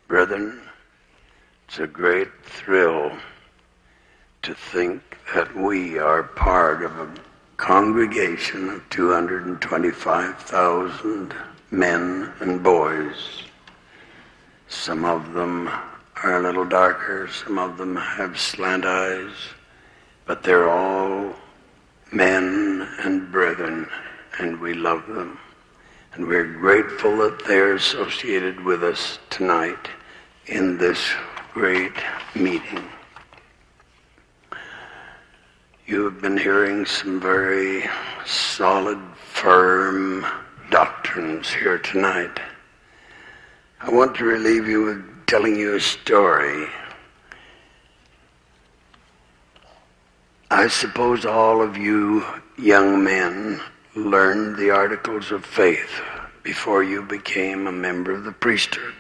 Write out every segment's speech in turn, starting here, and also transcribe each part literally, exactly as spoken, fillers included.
Brethren, it's a great thrill to think that we are part of a congregation of two hundred twenty-five thousand men and boys. Some of them are a little darker, some of them have slant eyes, but they're all men and brethren, and we love them. And we're grateful that they're associated with us tonight in this great meeting. You have been hearing some very solid, firm doctrines here tonight. I want to relieve you with telling you a story. I suppose all of you young men learned the Articles of Faith before you became a member of the priesthood.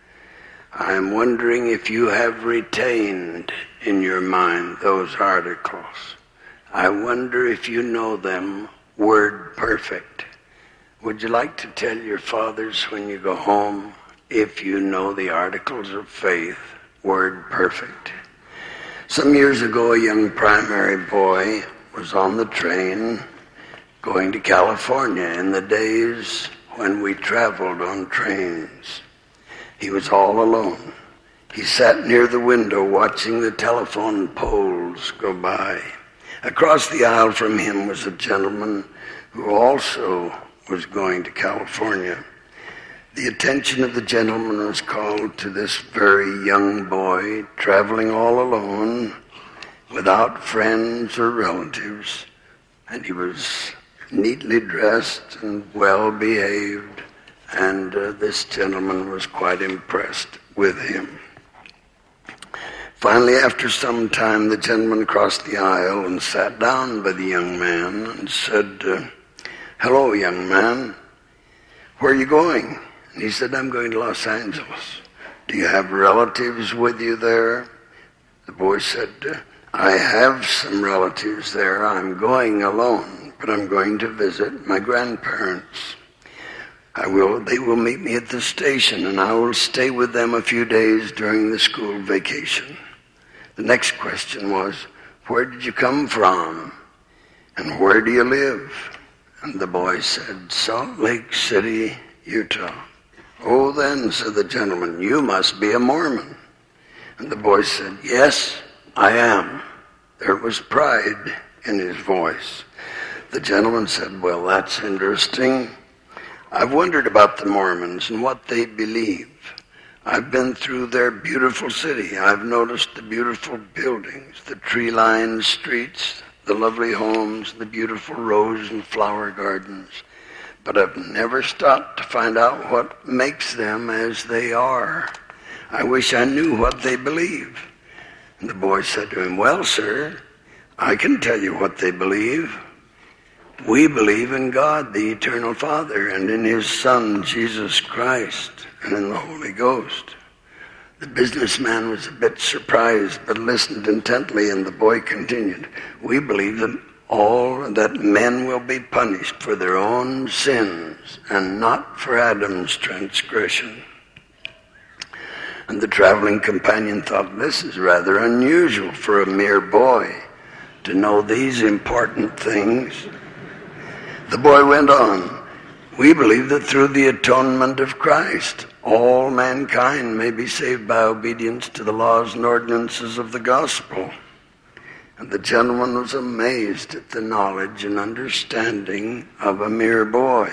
I am wondering if you have retained in your mind those articles. I wonder if you know them word perfect. Would you like to tell your fathers when you go home if you know the Articles of Faith word perfect? Some years ago, a young primary boy was on the train going to California in the days when we traveled on trains. He was all alone. He sat near the window watching the telephone poles go by. Across the aisle from him was a gentleman who also was going to California. The attention of the gentleman was called to this very young boy traveling all alone without friends or relatives, and he was neatly dressed and well behaved, and uh, this gentleman was quite impressed with him. Finally, after some time, the gentleman crossed the aisle and sat down by the young man and said, uh, "Hello, young man, where are you going?" And he said, "I'm going to Los Angeles." "Do you have relatives with you there?" The boy said, uh, "I have some relatives there. I'm going alone, but I'm going to visit my grandparents. I will. They will meet me at the station, and I will stay with them a few days during the school vacation." The next question was, "Where did you come from? And where do you live?" And the boy said, "Salt Lake City, Utah." "Oh, then," said the gentleman, "you must be a Mormon." And the boy said, "Yes, I am." There was pride in his voice. The gentleman said, "Well, that's interesting. I've wondered about the Mormons and what they believe. I've been through their beautiful city. I've noticed the beautiful buildings, the tree-lined streets, the lovely homes, the beautiful rose and flower gardens. But I've never stopped to find out what makes them as they are. I wish I knew what they believe." And the boy said to him, "Well, sir, I can tell you what they believe. We believe in God, the Eternal Father, and in His Son, Jesus Christ, and in the Holy Ghost." The businessman was a bit surprised, but listened intently, and the boy continued, "We believe that all that men will be punished for their own sins, and not for Adam's transgression." And the traveling companion thought, this is rather unusual for a mere boy to know these important things. The boy went on, "We believe that through the atonement of Christ, all mankind may be saved by obedience to the laws and ordinances of the gospel." And the gentleman was amazed at the knowledge and understanding of a mere boy.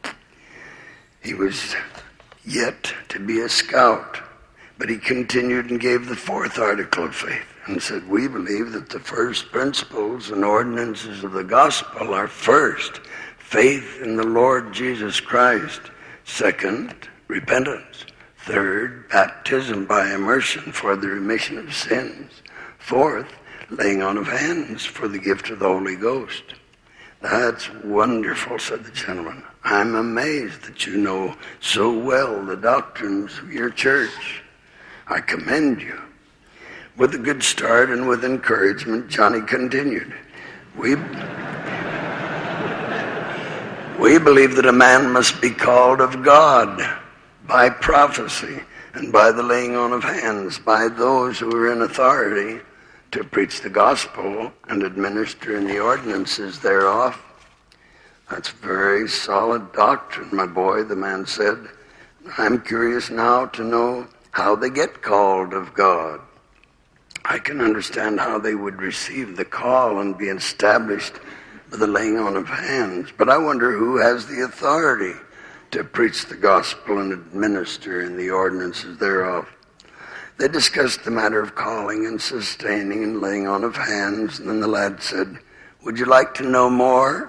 He was yet to be a scout, but he continued and gave the fourth article of faith and said, "We believe that the first principles and ordinances of the gospel are first, faith in the Lord Jesus Christ. Second, repentance. Third, baptism by immersion for the remission of sins. Fourth, laying on of hands for the gift of the Holy Ghost." "That's wonderful," said the gentleman. "I'm amazed that you know so well the doctrines of your church. I commend you." With a good start and with encouragement, Johnny continued, We... We believe that a man must be called of God by prophecy, and by the laying on of hands, by those who are in authority to preach the gospel and administer in the ordinances thereof. That's very solid doctrine, my boy, the man said. I'm curious now to know how they get called of God. I can understand how they would receive the call and be established by the laying on of hands, but I wonder who has the authority to preach the gospel and administer in the ordinances thereof. They discussed the matter of calling and sustaining and laying on of hands, and then the lad said, "Would you like to know more?"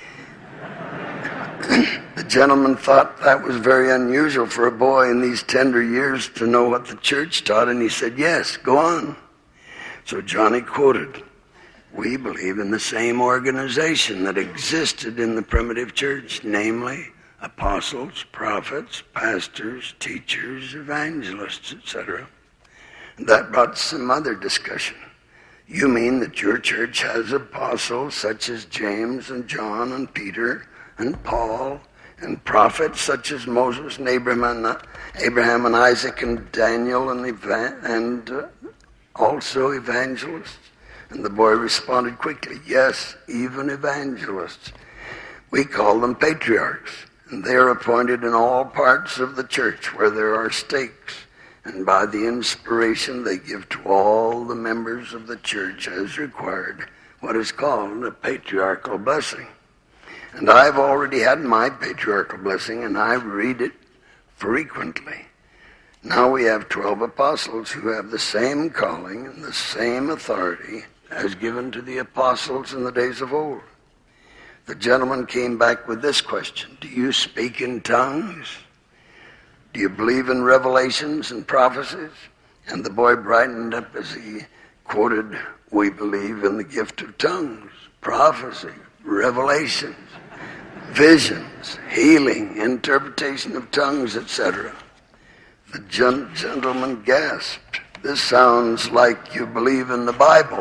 The gentleman thought that was very unusual for a boy in these tender years to know what the church taught, and he said, "Yes, go on." So Johnny quoted, "We believe in the same organization that existed in the primitive church, namely apostles, prophets, pastors, teachers, evangelists, et cetera" That brought some other discussion. "You mean that your church has apostles such as James and John and Peter and Paul, and prophets such as Moses and Abraham and, Abraham and Isaac and Daniel and, eva- and uh, also evangelists?" And the boy responded quickly, "Yes, even evangelists. We call them patriarchs, and they are appointed in all parts of the church where there are stakes, and by the inspiration they give to all the members of the church as required what is called a patriarchal blessing. And I've already had my patriarchal blessing, and I read it frequently. Now we have twelve apostles who have the same calling and the same authority as given to the apostles in the days of old." The gentleman came back with this question: "Do you speak in tongues? Do you believe in revelations and prophecies?" And the boy brightened up as he quoted, "We believe in the gift of tongues, prophecy, revelations, visions, healing, interpretation of tongues, et cetera" The gen- gentleman gasped, "This sounds like you believe in the Bible."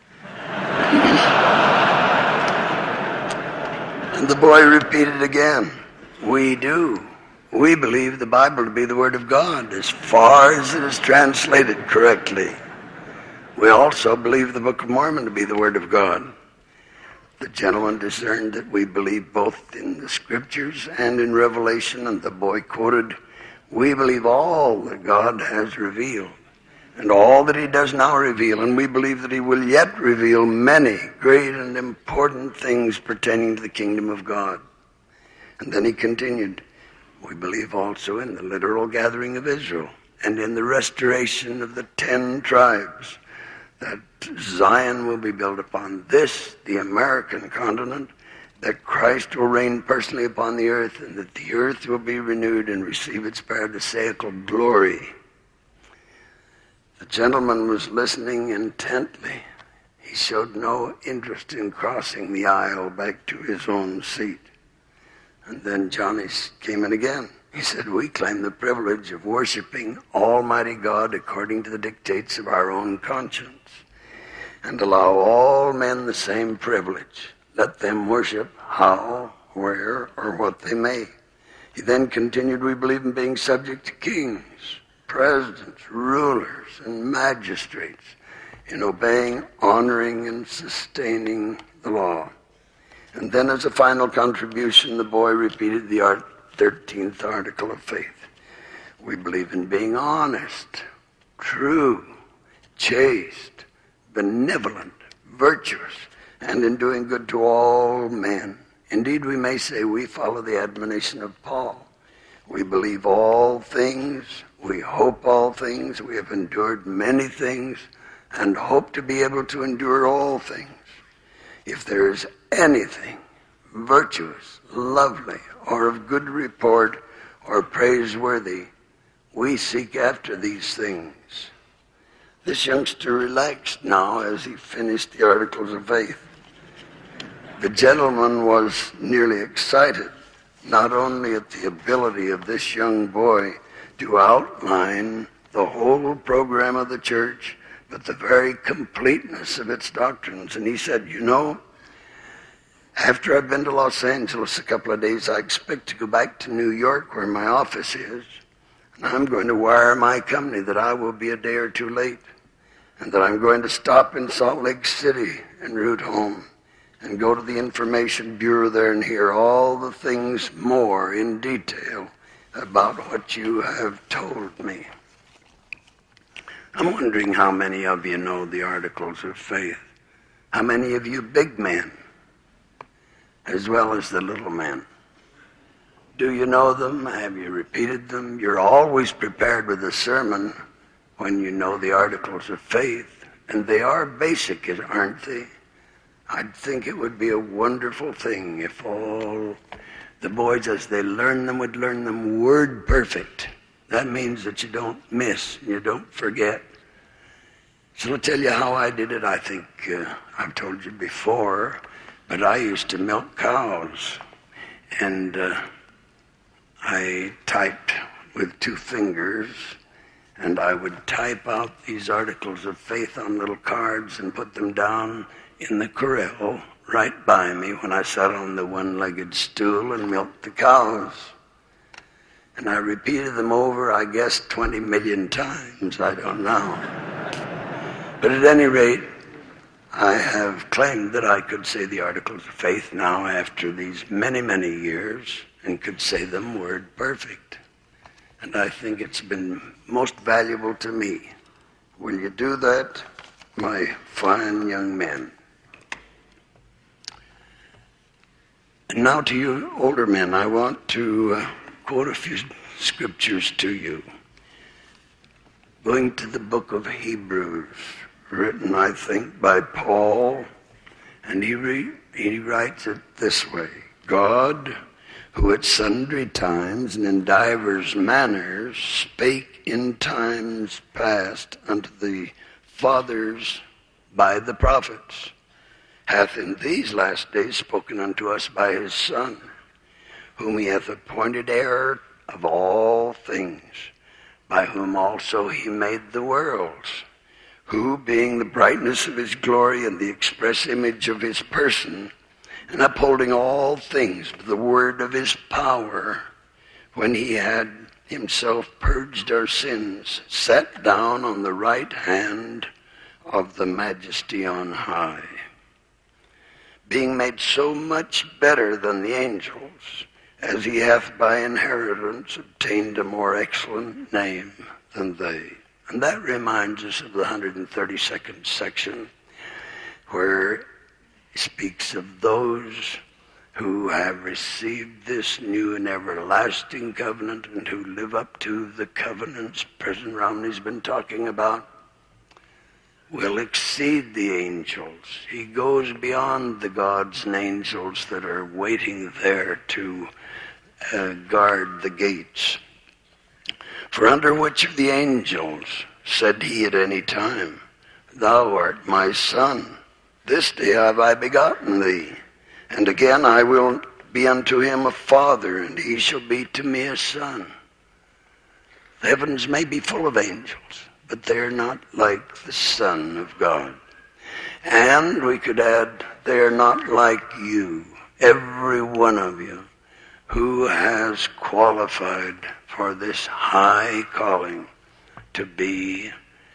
And the boy repeated again, "We do. We believe the Bible to be the Word of God as far as it is translated correctly. We also believe the Book of Mormon to be the Word of God." The gentleman discerned that we believe both in the Scriptures and in Revelation, and the boy quoted, "We believe all that God has revealed, and all that he does now reveal, and we believe that he will yet reveal many great and important things pertaining to the kingdom of God." And then he continued, "We believe also in the literal gathering of Israel, and in the restoration of the ten tribes, that Zion will be built upon this, the American continent, that Christ will reign personally upon the earth, and that the earth will be renewed and receive its paradisaical glory." The gentleman was listening intently. He showed no interest in crossing the aisle back to his own seat. And then Johnny came in again. He said, "We claim the privilege of worshiping Almighty God according to the dictates of our own conscience, and allow all men the same privilege. Let them worship how, where, or what they may." He then continued, "We believe in being subject to kings, presidents, rulers, and magistrates, in obeying, honoring, and sustaining the law." And then as a final contribution, the boy repeated the thirteenth article of faith. "We believe in being honest, true, chaste, benevolent, virtuous, and in doing good to all men. Indeed, we may say we follow the admonition of Paul. We believe all things, we hope all things, we have endured many things, and hope to be able to endure all things. If there is anything virtuous, lovely, or of good report, or praiseworthy, we seek after these things." This youngster relaxed now as he finished the articles of faith. The gentleman was nearly excited, not only at the ability of this young boy to outline the whole program of the church, but the very completeness of its doctrines. And he said, "You know, after I've been to Los Angeles a couple of days, I expect to go back to New York where my office is. And I'm going to wire my company that I will be a day or two late, and that I'm going to stop in Salt Lake City en route home and go to the information bureau there and hear all the things more in detail about what you have told me. I'm wondering how many of you know the Articles of Faith. How many of you big men, as well as the little men? Do you know them? Have you repeated them? You're always prepared with a sermon when you know the Articles of Faith. And they are basic, aren't they? I'd think it would be a wonderful thing if all the boys, as they learn them, would learn them word perfect. That means that you don't miss, you don't forget. So I'll tell you how I did it. I think uh, I've told you before, but I used to milk cows. And uh, I typed with two fingers, and I would type out these Articles of Faith on little cards and put them down in the corral right by me when I sat on the one-legged stool and milked the cows. And I repeated them over, I guess, twenty million times. I don't know. But at any rate, I have claimed that I could say the Articles of Faith now after these many, many years, and could say them word perfect. And I think it's been most valuable to me. Will you do that, my fine young men? And now to you older men, I want to uh, quote a few scriptures to you. Going to the book of Hebrews, written, I think, by Paul, and he, re- he writes it this way: God, who at sundry times and in divers manners spake in times past unto the fathers by the prophets, hath in these last days spoken unto us by his Son, whom he hath appointed heir of all things, by whom also he made the worlds, who, being the brightness of his glory and the express image of his person, and upholding all things with the word of his power, when he had himself purged our sins, sat down on the right hand of the majesty on high, being made so much better than the angels, as he hath by inheritance obtained a more excellent name than they. And that reminds us of the one hundred thirty-second section, where speaks of those who have received this new and everlasting covenant and who live up to the covenants President Romney's been talking about, will exceed the angels. He goes beyond the gods and angels that are waiting there to uh, guard the gates. For under which of the angels said he at any time, Thou art my son, this day have I begotten thee. And again I will be unto him a father, and he shall be to me a son. The heavens may be full of angels, but they're not like the Son of God. And we could add, they're not like you, every one of you, who has qualified for this high calling to be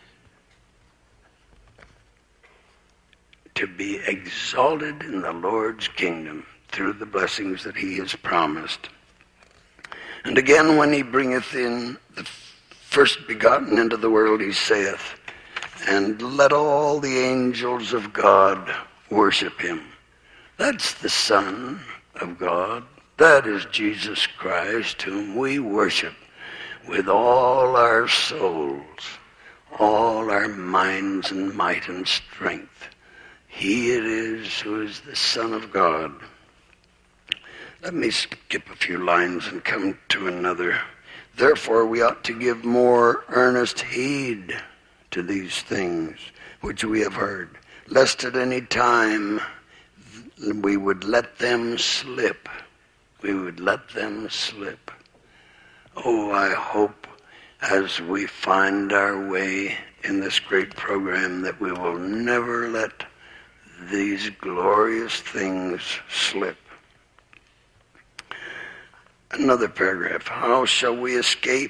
to be exalted in the Lord's kingdom through the blessings that he has promised. And again, when he bringeth in the first begotten into the world, he saith, And let all the angels of God worship him. That's the Son of God. That is Jesus Christ, whom we worship with all our souls, all our minds and might and strength. He it is who is the Son of God. Let me skip a few lines and come to another. Therefore we ought to give more earnest heed to these things which we have heard, lest at any time we would let them slip. We would let them slip. Oh, I hope as we find our way in this great program that we will never let these glorious things slip. Another paragraph. How shall we escape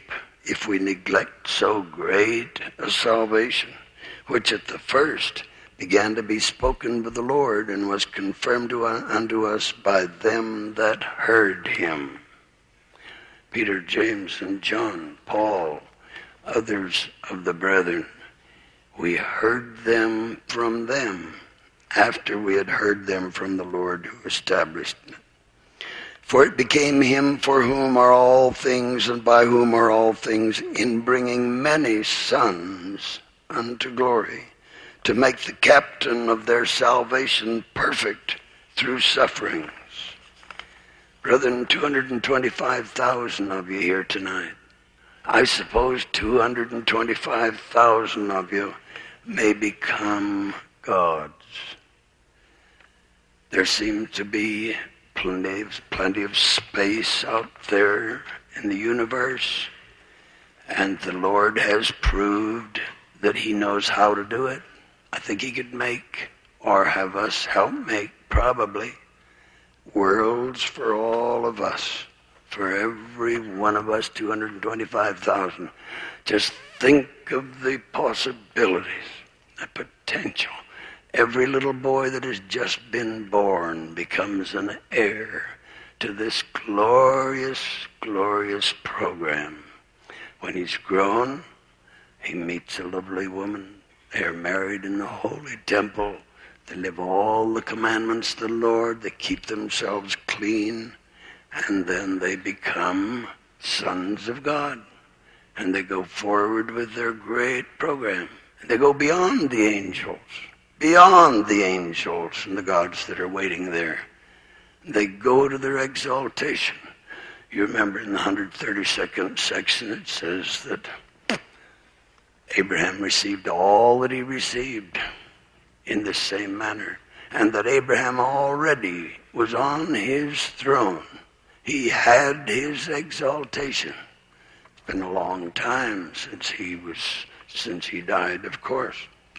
if we neglect so great a salvation, which at the first began to be spoken by the Lord, and was confirmed to, unto us by them that heard him. Peter, James, and John, Paul, others of the brethren, we heard them from them after we had heard them from the Lord who established it. For it became him for whom are all things, and by whom are all things, in bringing many sons unto glory, to make the captain of their salvation perfect through sufferings. Brethren, two hundred twenty-five thousand of you here tonight. I suppose two hundred twenty-five thousand of you may become gods. There seems to be plenty of, plenty of space out there in the universe, and the Lord has proved that he knows how to do it. I think he could make, or have us help make, probably, worlds for all of us, for every one of us, two hundred twenty-five thousand. Just think of the possibilities, the potential. Every little boy that has just been born becomes an heir to this glorious, glorious program. When he's grown, he meets a lovely woman. They are married in the holy temple. They live all the commandments of the Lord. They keep themselves clean. And then they become sons of God. And they go forward with their great program. And they go beyond the angels. Beyond the angels and the gods that are waiting there. They go to their exaltation. You remember in the one hundred thirty-second section it says that Abraham received all that he received in the same manner, and that Abraham already was on his throne. He had his exaltation. It's been a long time since he was since he died, of course.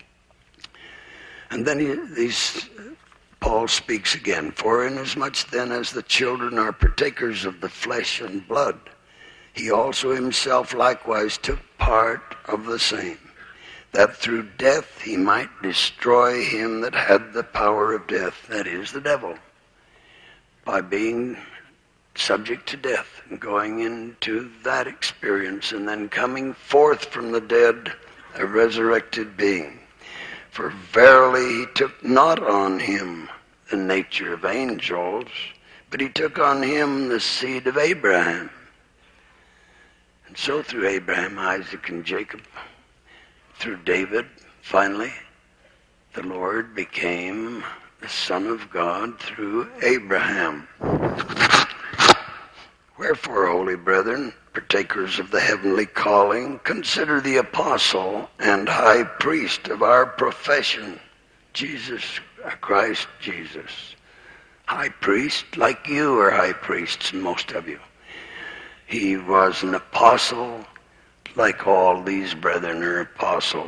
And then he, these, Paul speaks again. For inasmuch then as the children are partakers of the flesh and blood, he also himself likewise took part of the same, that through death he might destroy him that had the power of death, that is, the devil, by being subject to death and going into that experience and then coming forth from the dead, a resurrected being. For verily he took not on him the nature of angels, but he took on him the seed of Abraham. And so through Abraham, Isaac, and Jacob, through David, finally, the Lord became the Son of God through Abraham. Wherefore, holy brethren, partakers of the heavenly calling, consider the apostle and high priest of our profession, Jesus Christ Jesus. High priest, like you are high priests, most of you. He was an apostle, like all these brethren are apostles.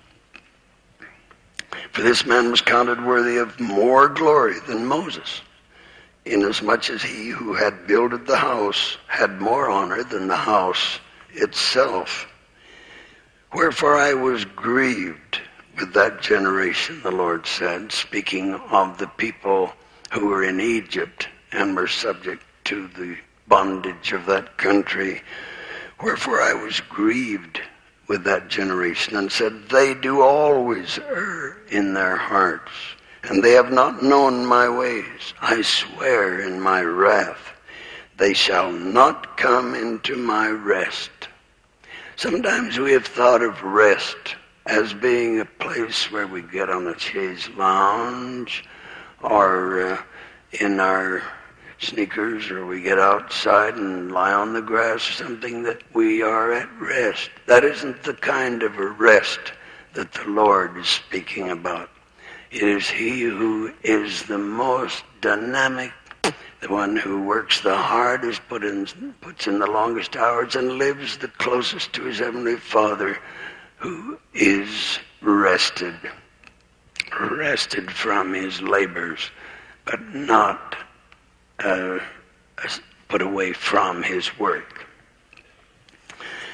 For this man was counted worthy of more glory than Moses, inasmuch as he who had builded the house had more honor than the house itself. Wherefore I was grieved with that generation, the Lord said, speaking of the people who were in Egypt and were subject to the bondage of that country. Wherefore I was grieved with that generation, and said, they do always err in their hearts, and they have not known my ways. I swear in my wrath, they shall not come into my rest. Sometimes we have thought of rest as being a place where we get on a chaise lounge, or uh, in our sneakers, or we get outside and lie on the grass or something, that we are at rest. That isn't the kind of a rest that the Lord is speaking about. It is he who is the most dynamic, the one who works the hardest, put in, puts in the longest hours, and lives the closest to his heavenly Father, who is rested, rested from his labors, but not uh, put away from his work.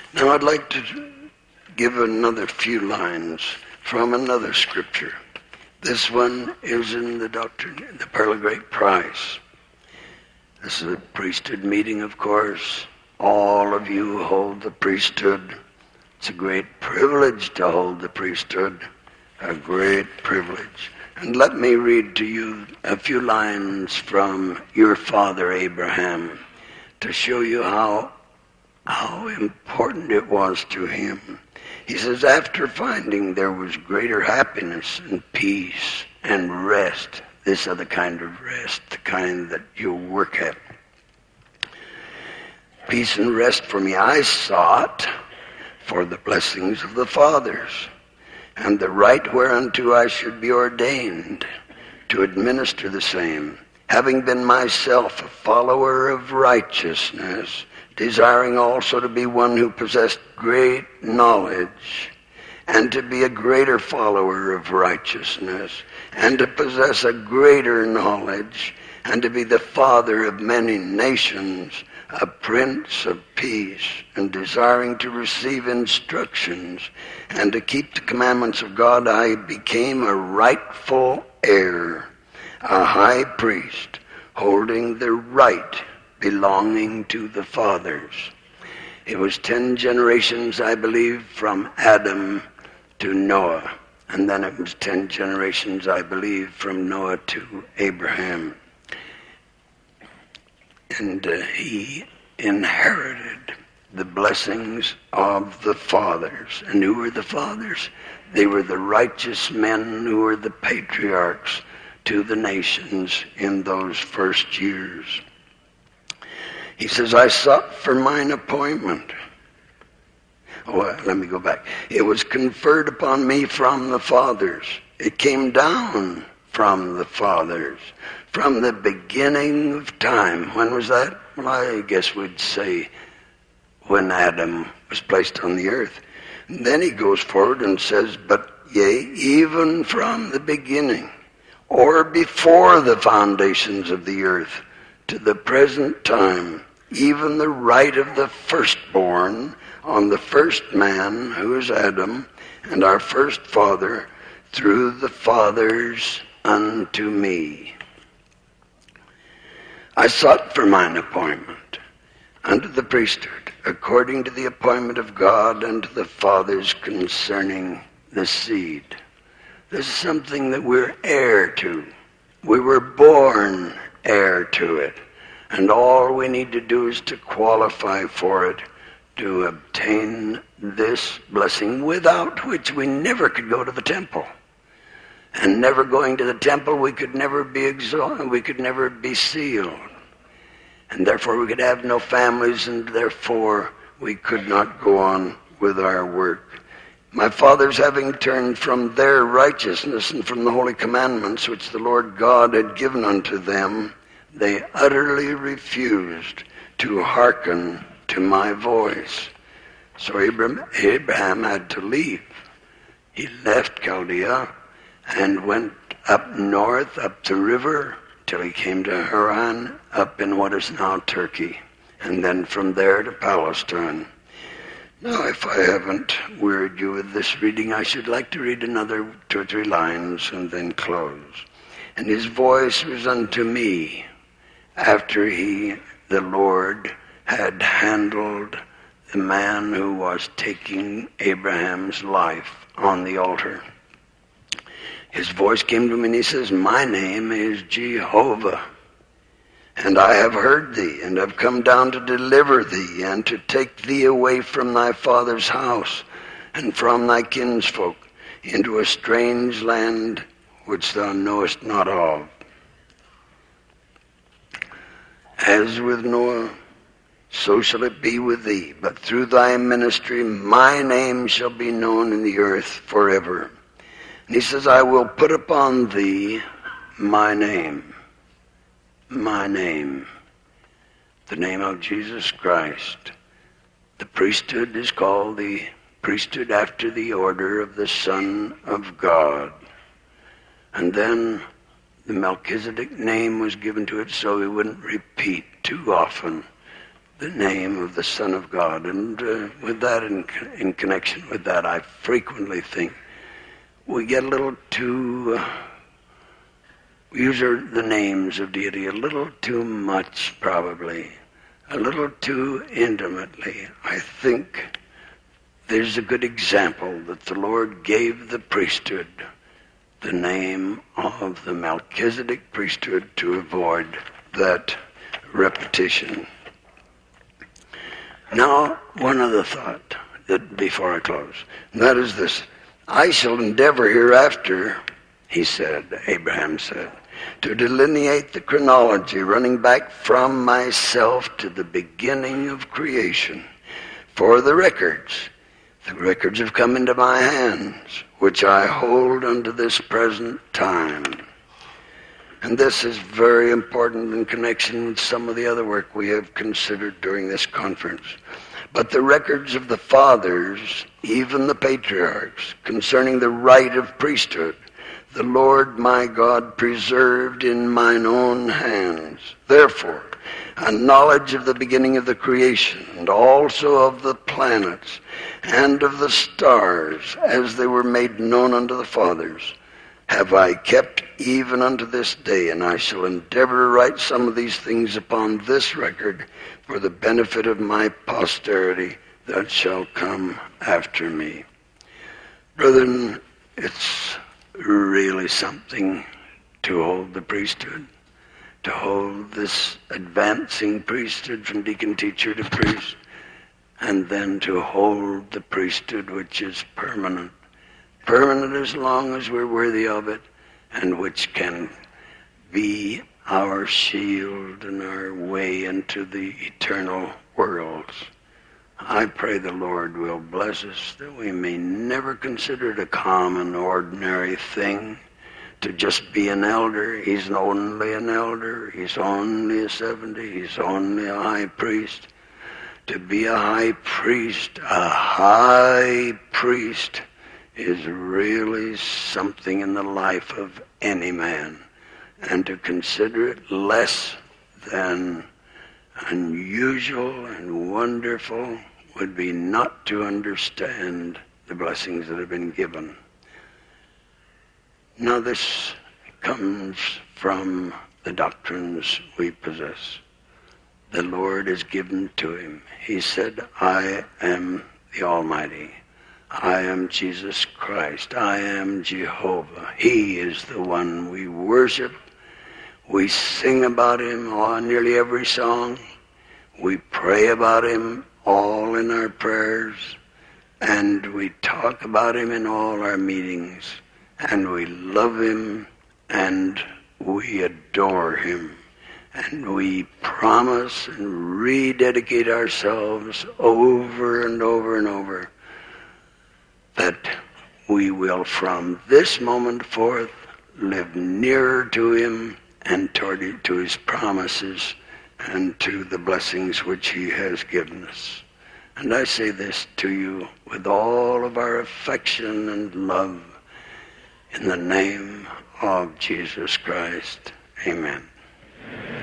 Now I'd like to give another few lines from another scripture. This one is in the Doctrine, the Pearl of Great Price. This is a priesthood meeting, of course. All of you hold the priesthood. It's a great privilege to hold the priesthood. A great privilege. And let me read to you a few lines from your father Abraham to show you how, how important it was to him. He says, after finding there was greater happiness and peace and rest, this other kind of rest, the kind that you work at. Peace and rest for me I sought for the blessings of the fathers, and the right whereunto I should be ordained to administer the same, having been myself a follower of righteousness, desiring also to be one who possessed great knowledge, and to be a greater follower of righteousness, and to possess a greater knowledge, and to be the father of many nations, a prince of peace, and desiring to receive instructions, and to keep the commandments of God, I became a rightful heir, a high priest, holding the right belonging to the fathers. It was ten generations, I believe, from Adam to Noah. And then it was ten generations, I believe, from Noah to Abraham. And uh, he inherited the blessings of the fathers. And who were the fathers? They were the righteous men who were the patriarchs to the nations in those first years. He says, I sought for mine appointment. Oh, let me go back. It was conferred upon me from the fathers. It came down from the fathers. From the beginning of time. When was that? Well, I guess we'd say when Adam was placed on the earth. And then he goes forward and says, but yea, even from the beginning, or before the foundations of the earth, to the present time, even the right of the firstborn on the first man, who is Adam, and our first father, through the fathers unto me. I sought for mine appointment unto the priesthood, according to the appointment of God unto the fathers concerning the seed. This is something that we're heir to. We were born heir to it. And all we need to do is to qualify for it, to obtain this blessing, without which we never could go to the temple. And never going to the temple, we could never be exalted, we could never be sealed. And therefore we could have no families, and therefore we could not go on with our work. My fathers, having turned from their righteousness and from the holy commandments which the Lord God had given unto them, they utterly refused to hearken to my voice. So Abraham, Abraham had to leave. He left Chaldea and went up north, up the river, till he came to Haran, up in what is now Turkey, and then from there to Palestine. Now, if I haven't wearied you with this reading, I should like to read another two or three lines and then close. And his voice was unto me, after he, the Lord, had handled the man who was taking Abraham's life on the altar. His voice came to me and he says, my name is Jehovah, and I have heard thee, and have come down to deliver thee, and to take thee away from thy father's house, and from thy kinsfolk, into a strange land which thou knowest not of. As with Noah, so shall it be with thee. But through thy ministry my name shall be known in the earth forever. And he says, I will put upon thee my name. My name. The name of Jesus Christ. The priesthood is called the priesthood after the order of the Son of God. And then the Melchizedek name was given to it so he wouldn't repeat too often the name of the Son of God. And uh, with that, in, in connection with that, I frequently think we get a little too, uh, we use our, the names of deity a little too much, probably, a little too intimately. I think there's a good example that the Lord gave the priesthood the name of the Melchizedek priesthood to avoid that repetition. Now, one other thought that before I close, and that is this. I shall endeavor hereafter, he said, Abraham said, to delineate the chronology running back from myself to the beginning of creation. For the records, the records have come into my hands, which I hold unto this present time. And this is very important in connection with some of the other work we have considered during this conference. But the records of the fathers, even the patriarchs, concerning the right of priesthood, the Lord my God preserved in mine own hands. Therefore, a knowledge of the beginning of the creation, and also of the planets, and of the stars, as they were made known unto the fathers, have I kept even unto this day, and I shall endeavor to write some of these things upon this record for the benefit of my posterity that shall come after me. Brethren, it's really something to hold the priesthood, to hold this advancing priesthood from deacon, teacher to priest, and then to hold the priesthood which is permanent. Permanent as long as we're worthy of it, and which can be our shield and our way into the eternal worlds. I pray the Lord will bless us that we may never consider it a common, ordinary thing to just be an elder. He's only an elder. He's only a seventy. He's only a high priest. To be a high priest, a high priest, is really something in the life of any man. And to consider it less than unusual and wonderful would be not to understand the blessings that have been given. Now this comes from the doctrines we possess. The Lord is given to him. He said, I am the Almighty. I am Jesus Christ. I am Jehovah. He is the one we worship. We sing about him on nearly every song. We pray about him all in our prayers. And we talk about him in all our meetings. And we love him and we adore him. And we promise and rededicate ourselves over and over and over that we will from this moment forth live nearer to him and toward it, to his promises and to the blessings which he has given us. And I say this to you with all of our affection and love in the name of Jesus Christ. Amen.